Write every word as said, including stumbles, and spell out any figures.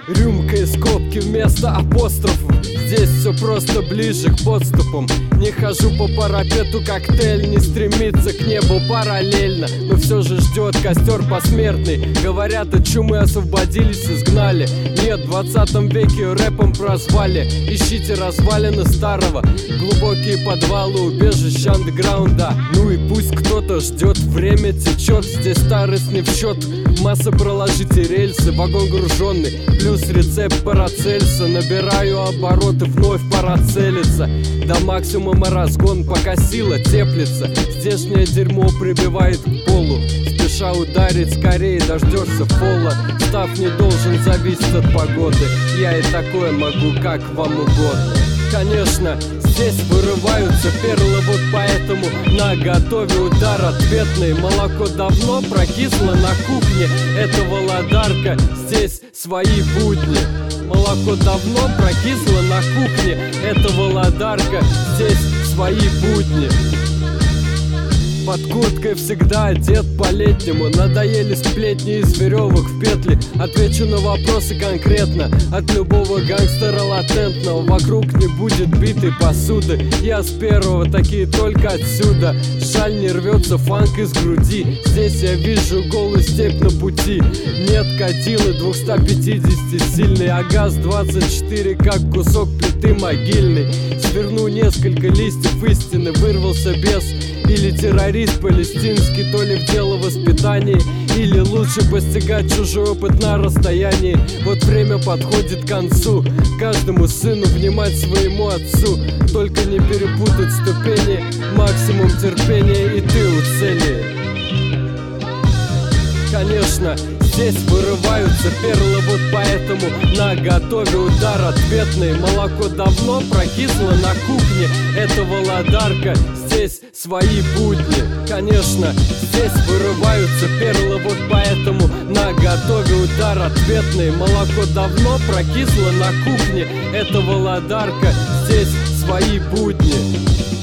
Рюмка и скобки вместо апострофов. Здесь все просто ближе к подступам. Не хожу по парапету, коктейль не стремится к небу параллельно, но все же ждет костер посмертный. Говорят, от чумы освободились, изгнали. Нет, в двадцатом веке рэпом прозвали. Ищите развалины старого, глубокие подвалы, убежища андеграунда. Ну и пусть кто-то ждет, время течет. Здесь старость не в счет. Масса проложите рельсы, вагон груженный, плюс рецепт Парацельса. Набираю обороты, вновь пора целиться. До максимума разгон, пока сила теплится. Здешнее дерьмо прибивает к полу. Спеша ударить, скорее дождешься фола. Став не должен зависеть от погоды. Я и такое могу, как вам угодно. Конечно, здесь вырываются перлы, вот поэтому на готове удар ответный. Молоко давно прокисло на кухне, это Володарка, здесь свои будни. Молоко давно прокисло на кухне, это Володарка, здесь свои будни. Под курткой всегда одет по-летнему. Надоели сплетни из веревок в петли. Отвечу на вопросы конкретно. От любого гангстера латентного. Вокруг не будет битой посуды. Я с первого, такие только отсюда. Жаль, не рвется фанк из груди. Здесь я вижу голую степь на пути. Нет кадилы двести пятьдесят сильный, а газ двадцать четыре, как кусок плиты могильный. Сверну несколько листьев истины. Вырвался бес или террорист палестинский, то ли в дело воспитания, или лучше постигать чужой опыт на расстоянии. Вот время подходит к концу, каждому сыну внимать своему отцу. Только не перепутать ступени, максимум терпения, и ты у цели. Конечно, здесь вырываются перлы, вот поэтому на готове удар ответный. Молоко давно прокисло на кухне, это Володарка, здесь свои будни. Конечно, здесь вырываются перлы, вот поэтому на готове удар ответный. Молоко давно прокисло на кухне, это Володарка, здесь свои будни.